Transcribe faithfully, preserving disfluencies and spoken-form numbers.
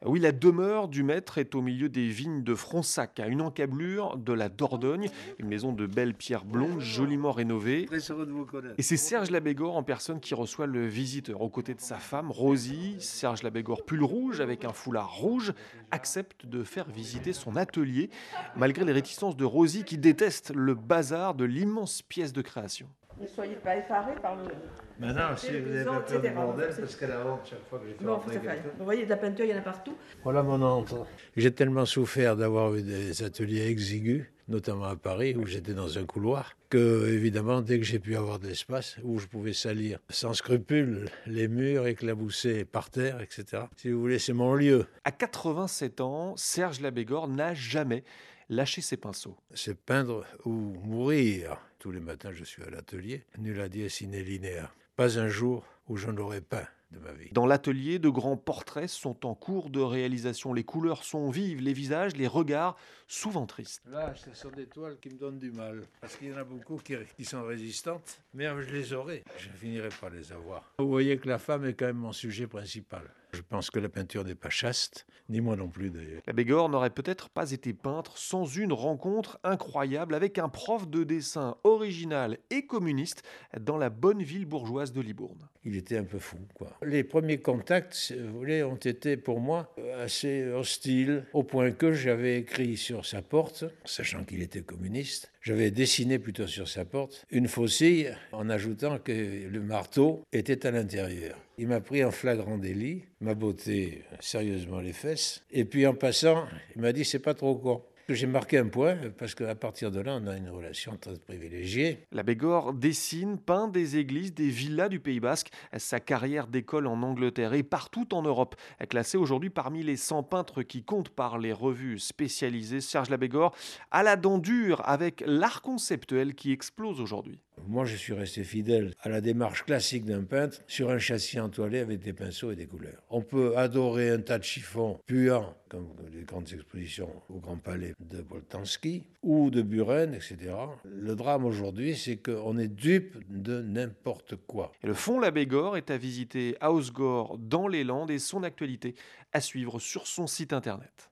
Oui, la demeure du maître est au milieu des vignes de Fronsac, à une encablure de la Dordogne, une maison de belles pierres blondes joliment rénovée. Très heureux de vous connaître. Et c'est Serge Labégor en personne qui reçoit le visiteur. Aux côtés de sa femme, Rosie, Serge Labégor, pull rouge avec un foulard rouge, accepte de faire visiter son atelier, malgré les réticences de Rosie qui déteste le bazar de l'immense pièce de création. Ne soyez pas effarés par le Maintenant, si vous n'avez télévision, pas peur du et cetera. bordel, parce qu'elle a honte chaque fois que j'ai fait Bon, faut rentrer ça faire. quelqu'un. Vous voyez, de la peinture, il y en a partout. Voilà mon entre. J'ai tellement souffert d'avoir eu des ateliers exigus, notamment à Paris, où j'étais dans un couloir, que, évidemment, dès que j'ai pu avoir de l'espace, où je pouvais salir sans scrupule les murs, éclabousser par terre, et cetera. Si vous voulez, c'est mon lieu. À quatre-vingt-sept ans, Serge Labégor n'a jamais lâché ses pinceaux. C'est peindre ou mourir. Tous les matins, je suis à l'atelier. Nulla dies sine linea. Pas un jour où je n'aurais peint de ma vie. Dans l'atelier, de grands portraits sont en cours de réalisation. Les couleurs sont vives, les visages, les regards, souvent tristes. Là, ce sont des toiles qui me donnent du mal. Parce qu'il y en a beaucoup qui, qui sont résistantes. Mais je les aurai. Je finirai par les avoir. Vous voyez que la femme est quand même mon sujet principal. Je pense que la peinture n'est pas chaste, ni moi non plus d'ailleurs. Labégor n'aurait peut-être pas été peintre sans une rencontre incroyable avec un prof de dessin original et communiste dans la bonne ville bourgeoise de Libourne. Il était un peu fou, quoi. Les premiers contacts, si vous voulez, ont été pour moi assez hostiles, au point que j'avais écrit sur sa porte, sachant qu'il était communiste, j'avais dessiné plutôt sur sa porte une faucille en ajoutant que le marteau était à l'intérieur. Il m'a pris en flagrant délit, m'a botté sérieusement les fesses, et puis en passant, il m'a dit c'est pas trop con. J'ai marqué un point parce qu'à partir de là, on a une relation très privilégiée. Labégor dessine, peint des églises, des villas du Pays Basque. Sa carrière d'école en Angleterre et partout en Europe est classée aujourd'hui parmi les cent peintres qui comptent par les revues spécialisées. Serge Labégor a la dent dure avec l'art conceptuel qui explose aujourd'hui. Moi, je suis resté fidèle à la démarche classique d'un peintre sur un châssis entoilé avec des pinceaux et des couleurs. On peut adorer un tas de chiffons puants, comme les grandes expositions au Grand Palais de Boltanski ou de Buren, et cetera. Le drame aujourd'hui, c'est qu'on est dupe de n'importe quoi. Et le fond Labégor est à visiter à Osgore dans les Landes et son actualité à suivre sur son site internet.